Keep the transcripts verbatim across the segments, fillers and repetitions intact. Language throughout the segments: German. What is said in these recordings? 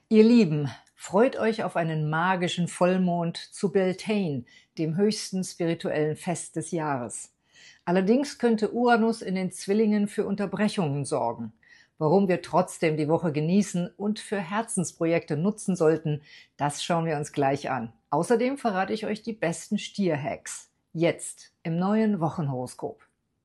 Ihr Lieben, freut euch auf einen magischen Vollmond zu Beltane, dem höchsten spirituellen Fest des Jahres. Allerdings könnte Uranus in den Zwillingen für Unterbrechungen sorgen. Warum wir trotzdem die Woche genießen und für Herzensprojekte nutzen sollten, das schauen wir uns gleich an. Außerdem verrate ich euch die besten Stier-Hacks. Jetzt im neuen Wochenhoroskop.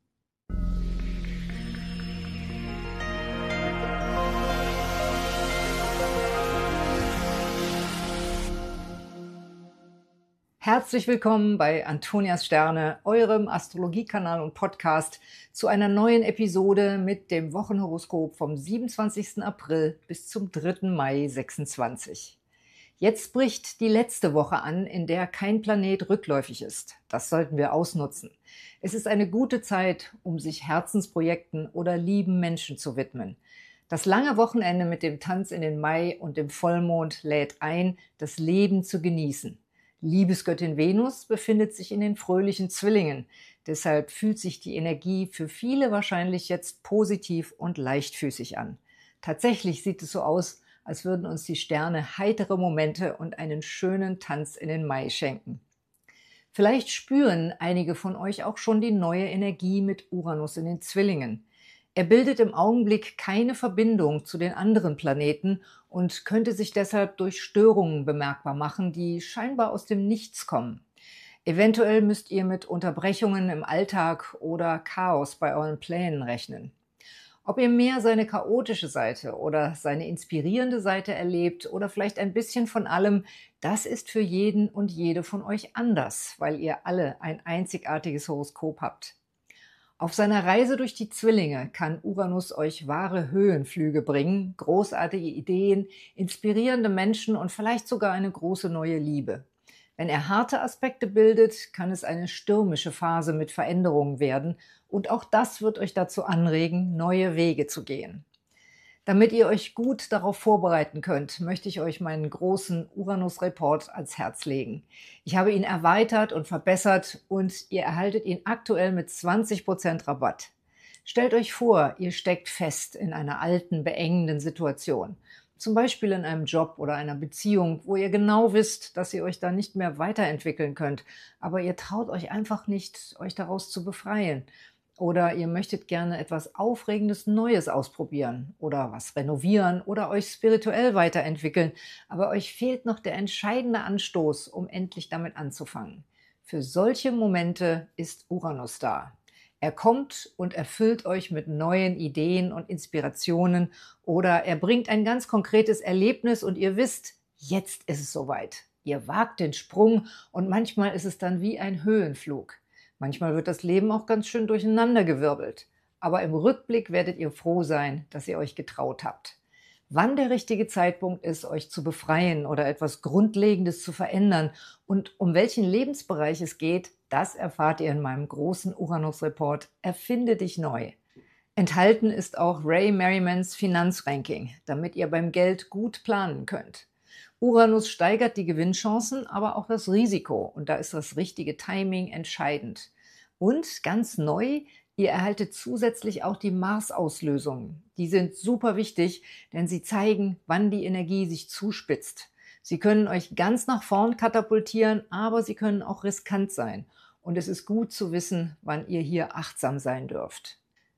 Herzlich willkommen bei Antonias Sterne, eurem Astrologiekanal und Podcast, zu einer neuen Episode mit dem Wochenhoroskop vom siebenundzwanzigsten April bis zum dritten Mai sechsundzwanzig. Jetzt bricht die letzte Woche an, in der kein Planet rückläufig ist. Das sollten wir ausnutzen. Es ist eine gute Zeit, um sich Herzensprojekten oder lieben Menschen zu widmen. Das lange Wochenende mit dem Tanz in den Mai und dem Vollmond lädt ein, das Leben zu genießen. Liebesgöttin Venus befindet sich in den fröhlichen Zwillingen. Deshalb fühlt sich die Energie für viele wahrscheinlich jetzt positiv und leichtfüßig an. Tatsächlich sieht es so aus, als würden uns die Sterne heitere Momente und einen schönen Tanz in den Mai schenken. Vielleicht spüren einige von euch auch schon die neue Energie mit Uranus in den Zwillingen. Er bildet im Augenblick keine Verbindung zu den anderen Planeten und könnte sich deshalb durch Störungen bemerkbar machen, die scheinbar aus dem Nichts kommen. Eventuell müsst ihr mit Unterbrechungen im Alltag oder Chaos bei euren Plänen rechnen. Ob ihr mehr seine chaotische Seite oder seine inspirierende Seite erlebt oder vielleicht ein bisschen von allem, das ist für jeden und jede von euch anders, weil ihr alle ein einzigartiges Horoskop habt. Auf seiner Reise durch die Zwillinge kann Uranus euch wahre Höhenflüge bringen, großartige Ideen, inspirierende Menschen und vielleicht sogar eine große neue Liebe. Wenn er harte Aspekte bildet, kann es eine stürmische Phase mit Veränderungen werden und auch das wird euch dazu anregen, neue Wege zu gehen. Damit ihr euch gut darauf vorbereiten könnt, möchte ich euch meinen großen Uranus-Report ans Herz legen. Ich habe ihn erweitert und verbessert und ihr erhaltet ihn aktuell mit zwanzig Prozent Rabatt. Stellt euch vor, ihr steckt fest in einer alten, beengenden Situation. Zum Beispiel in einem Job oder einer Beziehung, wo ihr genau wisst, dass ihr euch da nicht mehr weiterentwickeln könnt, aber ihr traut euch einfach nicht, euch daraus zu befreien. Oder ihr möchtet gerne etwas Aufregendes Neues ausprobieren oder was renovieren oder euch spirituell weiterentwickeln, aber euch fehlt noch der entscheidende Anstoß, um endlich damit anzufangen. Für solche Momente ist Uranus da. Er kommt und erfüllt euch mit neuen Ideen und Inspirationen oder er bringt ein ganz konkretes Erlebnis und ihr wisst, jetzt ist es soweit. Ihr wagt den Sprung und manchmal ist es dann wie ein Höhenflug. Manchmal wird das Leben auch ganz schön durcheinandergewirbelt. Aber im Rückblick werdet ihr froh sein, dass ihr euch getraut habt. Wann der richtige Zeitpunkt ist, euch zu befreien oder etwas Grundlegendes zu verändern und um welchen Lebensbereich es geht, das erfahrt ihr in meinem großen Uranus-Report Erfinde dich neu. Enthalten ist auch Ray Merrimans Finanzranking, damit ihr beim Geld gut planen könnt. Uranus steigert die Gewinnchancen, aber auch das Risiko und da ist das richtige Timing entscheidend. Und ganz neu, ihr erhaltet zusätzlich auch die Mars-Auslösungen. Die sind super wichtig, denn sie zeigen, wann die Energie sich zuspitzt. Sie können euch ganz nach vorn katapultieren, aber sie können auch riskant sein. Und es ist gut zu wissen, wann ihr hier achtsam sein dürft.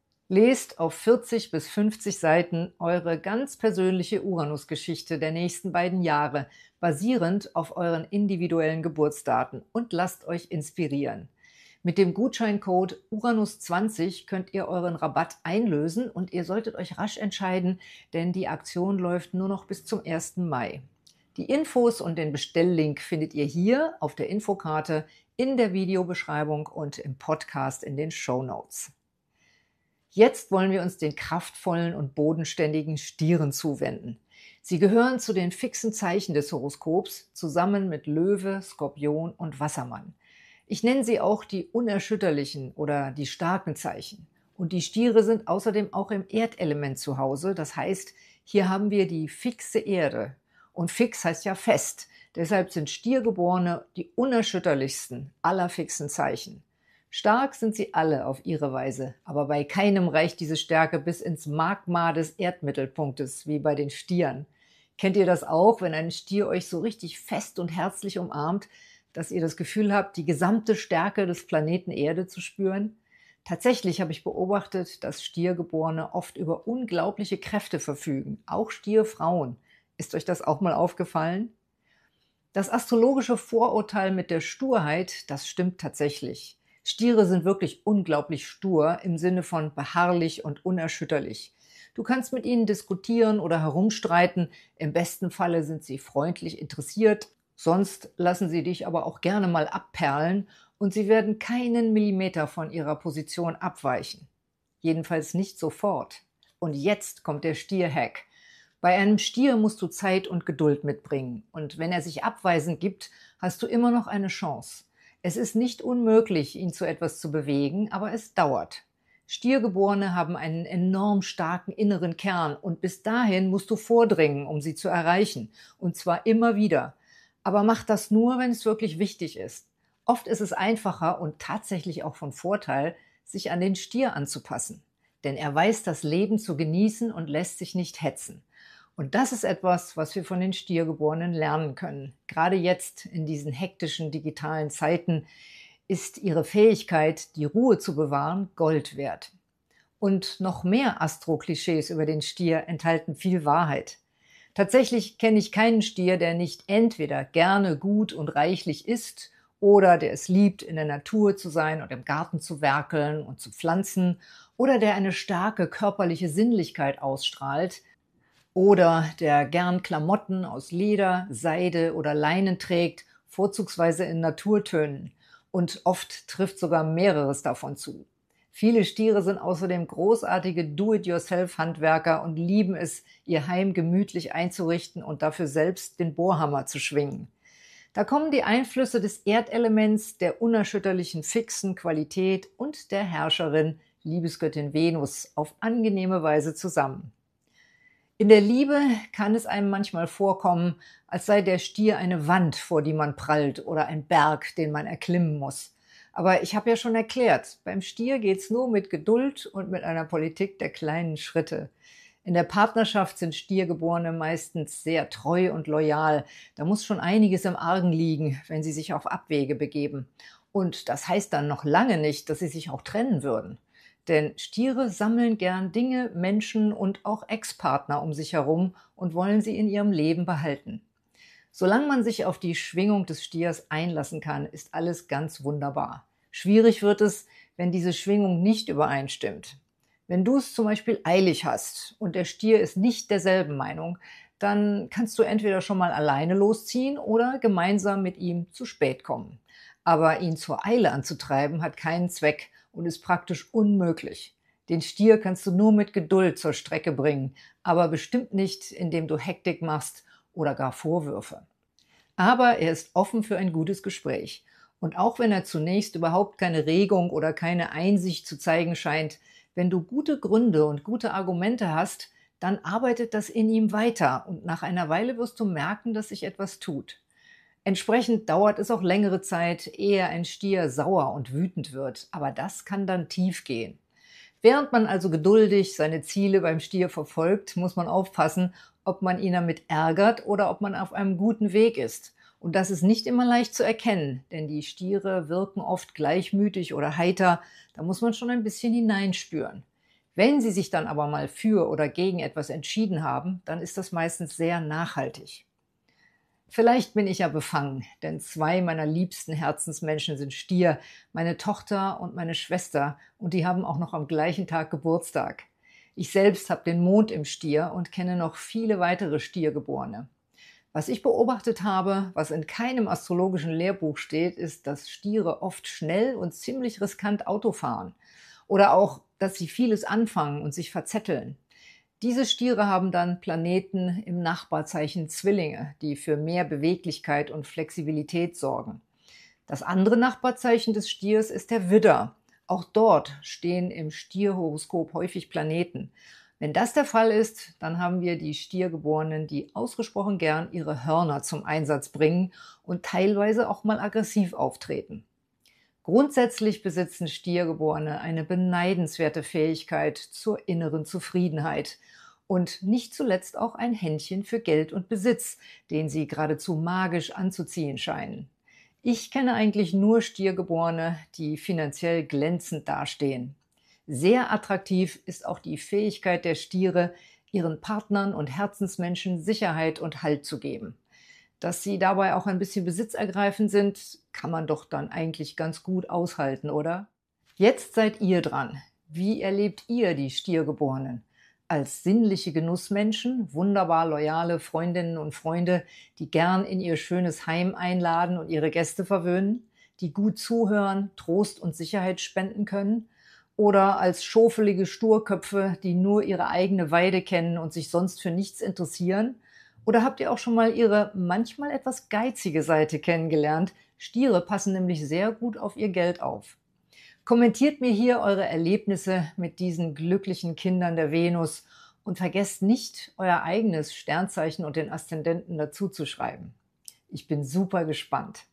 Lest auf vierzig bis fünfzig Seiten eure ganz persönliche Uranus-Geschichte der nächsten beiden Jahre, basierend auf euren individuellen Geburtsdaten und lasst euch inspirieren. Mit dem Gutscheincode Uranus zwanzig könnt ihr euren Rabatt einlösen und ihr solltet euch rasch entscheiden, denn die Aktion läuft nur noch bis zum ersten Mai. Die Infos und den Bestelllink findet ihr hier auf der Infokarte, in der Videobeschreibung und im Podcast in den Shownotes. Jetzt wollen wir uns den kraftvollen und bodenständigen Stieren zuwenden. Sie gehören zu den fixen Zeichen des Horoskops, zusammen mit Löwe, Skorpion und Wassermann. Ich nenne sie auch die unerschütterlichen oder die starken Zeichen. Und die Stiere sind außerdem auch im Erdelement zu Hause. Das heißt, hier haben wir die fixe Erde. Und fix heißt ja fest. Deshalb sind Stiergeborene die unerschütterlichsten aller fixen Zeichen. Stark sind sie alle auf ihre Weise, aber bei keinem reicht diese Stärke bis ins Magma des Erdmittelpunktes, wie bei den Stieren. Kennt ihr das auch, wenn ein Stier euch so richtig fest und herzlich umarmt, dass ihr das Gefühl habt, die gesamte Stärke des Planeten Erde zu spüren? Tatsächlich habe ich beobachtet, dass Stiergeborene oft über unglaubliche Kräfte verfügen, auch Stierfrauen. Ist euch das auch mal aufgefallen? Das astrologische Vorurteil mit der Sturheit, das stimmt tatsächlich. Stiere sind wirklich unglaublich stur im Sinne von beharrlich und unerschütterlich. Du kannst mit ihnen diskutieren oder herumstreiten. Im besten Falle sind sie freundlich interessiert. Sonst lassen sie dich aber auch gerne mal abperlen und sie werden keinen Millimeter von ihrer Position abweichen. Jedenfalls nicht sofort. Und jetzt kommt der Stier-Hack. Bei einem Stier musst du Zeit und Geduld mitbringen. Und wenn er sich abweisend gibt, hast du immer noch eine Chance. Es ist nicht unmöglich, ihn zu etwas zu bewegen, aber es dauert. Stiergeborene haben einen enorm starken inneren Kern und bis dahin musst du vordringen, um sie zu erreichen. Und zwar immer wieder. Aber mach das nur, wenn es wirklich wichtig ist. Oft ist es einfacher und tatsächlich auch von Vorteil, sich an den Stier anzupassen. Denn er weiß das Leben zu genießen und lässt sich nicht hetzen. Und das ist etwas, was wir von den Stiergeborenen lernen können. Gerade jetzt in diesen hektischen digitalen Zeiten ist ihre Fähigkeit, die Ruhe zu bewahren, Gold wert. Und noch mehr Astro-Klischees über den Stier enthalten viel Wahrheit. Tatsächlich kenne ich keinen Stier, der nicht entweder gerne gut und reichlich isst oder der es liebt, in der Natur zu sein und im Garten zu werkeln und zu pflanzen oder der eine starke körperliche Sinnlichkeit ausstrahlt, oder der gern Klamotten aus Leder, Seide oder Leinen trägt, vorzugsweise in Naturtönen. Und oft trifft sogar mehreres davon zu. Viele Stiere sind außerdem großartige Do-it-yourself-Handwerker und lieben es, ihr Heim gemütlich einzurichten und dafür selbst den Bohrhammer zu schwingen. Da kommen die Einflüsse des Erdelements, der unerschütterlichen fixen Qualität und der Herrscherin, Liebesgöttin Venus, auf angenehme Weise zusammen. In der Liebe kann es einem manchmal vorkommen, als sei der Stier eine Wand, vor die man prallt, oder ein Berg, den man erklimmen muss. Aber ich habe ja schon erklärt, beim Stier geht's nur mit Geduld und mit einer Politik der kleinen Schritte. In der Partnerschaft sind Stiergeborene meistens sehr treu und loyal. Da muss schon einiges im Argen liegen, wenn sie sich auf Abwege begeben. Und das heißt dann noch lange nicht, dass sie sich auch trennen würden. Denn Stiere sammeln gern Dinge, Menschen und auch Ex-Partner um sich herum und wollen sie in ihrem Leben behalten. Solange man sich auf die Schwingung des Stiers einlassen kann, ist alles ganz wunderbar. Schwierig wird es, wenn diese Schwingung nicht übereinstimmt. Wenn du es zum Beispiel eilig hast und der Stier ist nicht derselben Meinung, dann kannst du entweder schon mal alleine losziehen oder gemeinsam mit ihm zu spät kommen. Aber ihn zur Eile anzutreiben hat keinen Zweck und ist praktisch unmöglich. Den Stier kannst du nur mit Geduld zur Strecke bringen, aber bestimmt nicht, indem du Hektik machst oder gar Vorwürfe. Aber er ist offen für ein gutes Gespräch. Und auch wenn er zunächst überhaupt keine Regung oder keine Einsicht zu zeigen scheint, wenn du gute Gründe und gute Argumente hast, dann arbeitet das in ihm weiter und nach einer Weile wirst du merken, dass sich etwas tut. Entsprechend dauert es auch längere Zeit, ehe ein Stier sauer und wütend wird, aber das kann dann tief gehen. Während man also geduldig seine Ziele beim Stier verfolgt, muss man aufpassen, ob man ihn damit ärgert oder ob man auf einem guten Weg ist. Und das ist nicht immer leicht zu erkennen, denn die Stiere wirken oft gleichmütig oder heiter, da muss man schon ein bisschen hineinspüren. Wenn sie sich dann aber mal für oder gegen etwas entschieden haben, dann ist das meistens sehr nachhaltig. Vielleicht bin ich ja befangen, denn zwei meiner liebsten Herzensmenschen sind Stier, meine Tochter und meine Schwester, und die haben auch noch am gleichen Tag Geburtstag. Ich selbst habe den Mond im Stier und kenne noch viele weitere Stiergeborene. Was ich beobachtet habe, was in keinem astrologischen Lehrbuch steht, ist, dass Stiere oft schnell und ziemlich riskant Auto fahren. Oder auch, dass sie vieles anfangen und sich verzetteln. Diese Stiere haben dann Planeten im Nachbarzeichen Zwillinge, die für mehr Beweglichkeit und Flexibilität sorgen. Das andere Nachbarzeichen des Stiers ist der Widder. Auch dort stehen im Stierhoroskop häufig Planeten. Wenn das der Fall ist, dann haben wir die Stiergeborenen, die ausgesprochen gern ihre Hörner zum Einsatz bringen und teilweise auch mal aggressiv auftreten. Grundsätzlich besitzen Stiergeborene eine beneidenswerte Fähigkeit zur inneren Zufriedenheit. und nicht zuletzt auch ein Händchen für Geld und Besitz, den sie geradezu magisch anzuziehen scheinen. Ich kenne eigentlich nur Stiergeborene, die finanziell glänzend dastehen. Sehr attraktiv ist auch die Fähigkeit der Stiere, ihren Partnern und Herzensmenschen Sicherheit und Halt zu geben. Dass sie dabei auch ein bisschen besitzergreifend sind, kann man doch dann eigentlich ganz gut aushalten, oder? Jetzt seid ihr dran. Wie erlebt ihr die Stiergeborenen? Als sinnliche Genussmenschen, wunderbar loyale Freundinnen und Freunde, die gern in ihr schönes Heim einladen und ihre Gäste verwöhnen, die gut zuhören, Trost und Sicherheit spenden können? Oder als schofelige Sturköpfe, die nur ihre eigene Weide kennen und sich sonst für nichts interessieren? Oder habt ihr auch schon mal ihre manchmal etwas geizige Seite kennengelernt? Stiere passen nämlich sehr gut auf ihr Geld auf. Kommentiert mir hier eure Erlebnisse mit diesen glücklichen Kindern der Venus und vergesst nicht, euer eigenes Sternzeichen und den Aszendenten dazu zu schreiben. Ich bin super gespannt.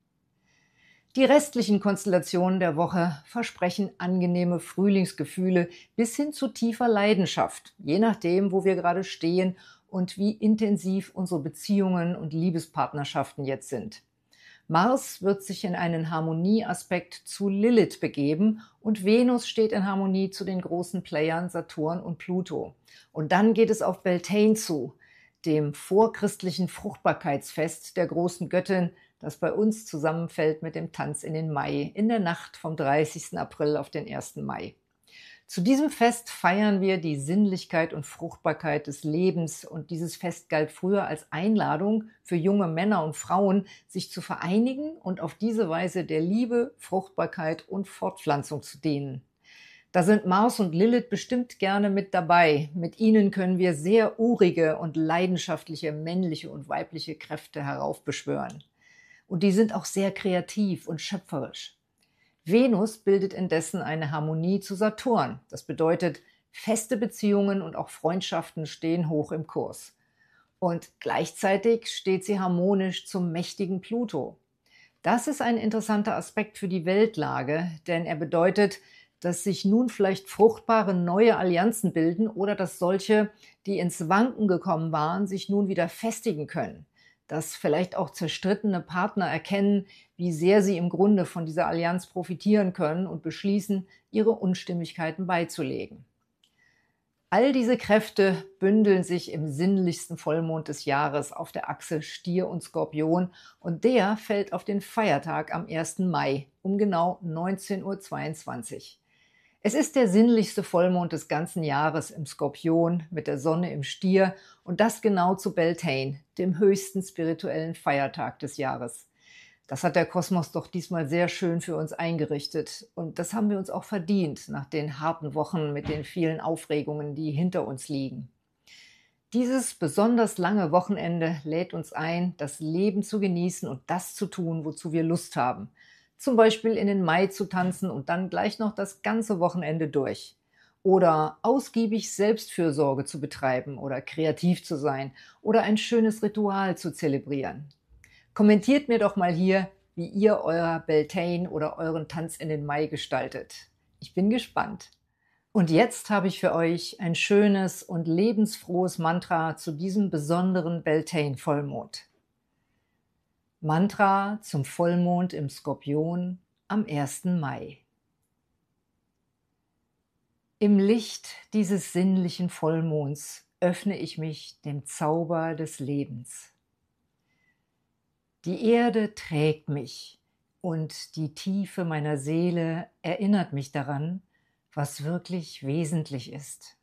Die restlichen Konstellationen der Woche versprechen angenehme Frühlingsgefühle bis hin zu tiefer Leidenschaft, je nachdem, wo wir gerade stehen und wie intensiv unsere Beziehungen und Liebespartnerschaften jetzt sind. Mars wird sich in einen Harmonieaspekt zu Lilith begeben und Venus steht in Harmonie zu den großen Playern Saturn und Pluto. Und dann geht es auf Beltane zu, dem vorchristlichen Fruchtbarkeitsfest der großen Göttin, das bei uns zusammenfällt mit dem Tanz in den Mai, in der Nacht vom dreißigsten April auf den ersten Mai. Zu diesem Fest feiern wir die Sinnlichkeit und Fruchtbarkeit des Lebens und dieses Fest galt früher als Einladung für junge Männer und Frauen, sich zu vereinigen und auf diese Weise der Liebe, Fruchtbarkeit und Fortpflanzung zu dienen. Da sind Mars und Lilith bestimmt gerne mit dabei. Mit ihnen können wir sehr urige und leidenschaftliche männliche und weibliche Kräfte heraufbeschwören. Und die sind auch sehr kreativ und schöpferisch. Venus bildet indessen eine Harmonie zu Saturn. Das bedeutet, feste Beziehungen und auch Freundschaften stehen hoch im Kurs. Und gleichzeitig steht sie harmonisch zum mächtigen Pluto. Das ist ein interessanter Aspekt für die Weltlage, denn er bedeutet, dass sich nun vielleicht fruchtbare neue Allianzen bilden oder dass solche, die ins Wanken gekommen waren, sich nun wieder festigen können. Dass vielleicht auch zerstrittene Partner erkennen, wie sehr sie im Grunde von dieser Allianz profitieren können und beschließen, ihre Unstimmigkeiten beizulegen. All diese Kräfte bündeln sich im sinnlichsten Vollmond des Jahres auf der Achse Stier und Skorpion und der fällt auf den Feiertag am ersten Mai um genau neunzehn Uhr zweiundzwanzig. Es ist der sinnlichste Vollmond des ganzen Jahres im Skorpion mit der Sonne im Stier und das genau zu Beltane, dem höchsten spirituellen Feiertag des Jahres. Das hat der Kosmos doch diesmal sehr schön für uns eingerichtet und das haben wir uns auch verdient nach den harten Wochen mit den vielen Aufregungen, die hinter uns liegen. Dieses besonders lange Wochenende lädt uns ein, das Leben zu genießen und das zu tun, wozu wir Lust haben. Zum Beispiel in den Mai zu tanzen und dann gleich noch das ganze Wochenende durch. Oder ausgiebig Selbstfürsorge zu betreiben oder kreativ zu sein oder ein schönes Ritual zu zelebrieren. Kommentiert mir doch mal hier, wie ihr euer Beltane oder euren Tanz in den Mai gestaltet. Ich bin gespannt. Und jetzt habe ich für euch ein schönes und lebensfrohes Mantra zu diesem besonderen Beltane-Vollmond. Mantra zum Vollmond im Skorpion am ersten Mai. Im Licht dieses sinnlichen Vollmonds öffne ich mich dem Zauber des Lebens. Die Erde trägt mich und die Tiefe meiner Seele erinnert mich daran, was wirklich wesentlich ist.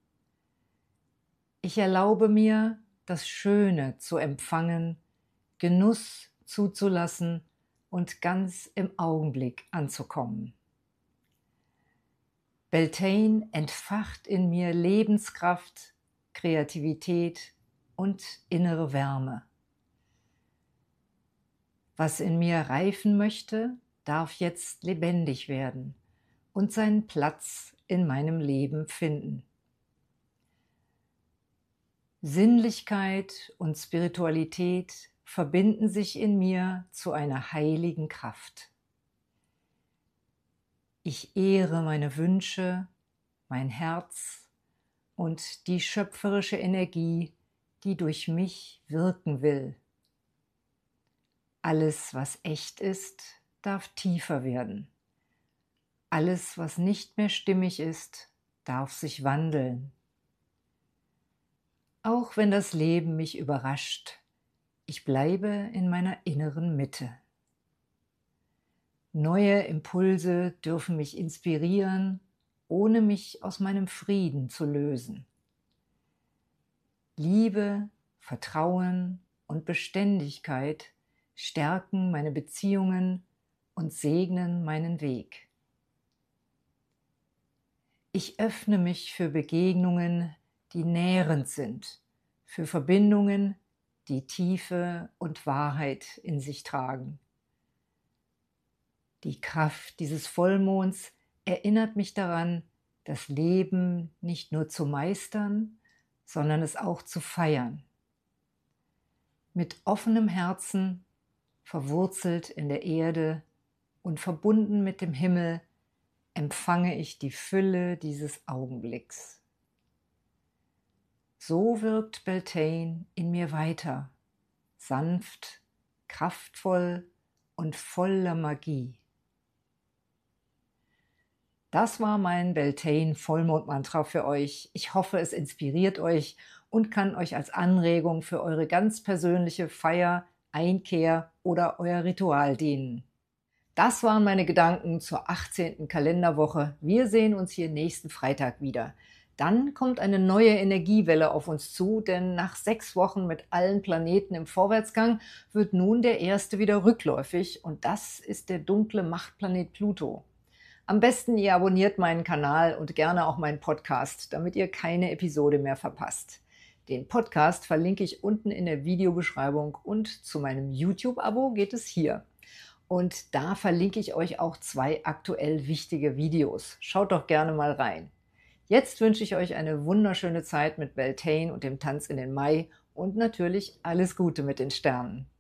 Ich erlaube mir, das Schöne zu empfangen, Genuss zuzulassen und ganz im Augenblick anzukommen. Beltane entfacht in mir Lebenskraft, Kreativität und innere Wärme. Was in mir reifen möchte, darf jetzt lebendig werden und seinen Platz in meinem Leben finden. Sinnlichkeit und Spiritualität verbinden sich in mir zu einer heiligen Kraft. Ich ehre meine Wünsche, mein Herz und die schöpferische Energie, die durch mich wirken will. Alles, was echt ist, darf tiefer werden. Alles, was nicht mehr stimmig ist, darf sich wandeln. Auch wenn das Leben mich überrascht, ich bleibe in meiner inneren Mitte. Neue Impulse dürfen mich inspirieren, ohne mich aus meinem Frieden zu lösen. Liebe, Vertrauen und Beständigkeit stärken meine Beziehungen und segnen meinen Weg. Ich öffne mich für Begegnungen, die nährend sind, für Verbindungen, die Tiefe und Wahrheit in sich tragen. Die Kraft dieses Vollmonds erinnert mich daran, das Leben nicht nur zu meistern, sondern es auch zu feiern. Mit offenem Herzen, verwurzelt in der Erde und verbunden mit dem Himmel, empfange ich die Fülle dieses Augenblicks. So wirkt Beltane in mir weiter, sanft, kraftvoll und voller Magie. Das war mein Beltane-Vollmond-Mantra für euch. Ich hoffe, es inspiriert euch und kann euch als Anregung für eure ganz persönliche Feier, Einkehr oder euer Ritual dienen. Das waren meine Gedanken zur achtzehnten Kalenderwoche. Wir sehen uns hier nächsten Freitag wieder. Dann kommt eine neue Energiewelle auf uns zu, denn nach sechs Wochen mit allen Planeten im Vorwärtsgang wird nun der erste wieder rückläufig und das ist der dunkle Machtplanet Pluto. Am besten ihr abonniert meinen Kanal und gerne auch meinen Podcast, damit ihr keine Episode mehr verpasst. Den Podcast verlinke ich unten in der Videobeschreibung und zu meinem YouTube-Abo geht es hier. Und da verlinke ich euch auch zwei aktuell wichtige Videos. Schaut doch gerne mal rein. Jetzt wünsche ich euch eine wunderschöne Zeit mit Beltane und dem Tanz in den Mai und natürlich alles Gute mit den Sternen.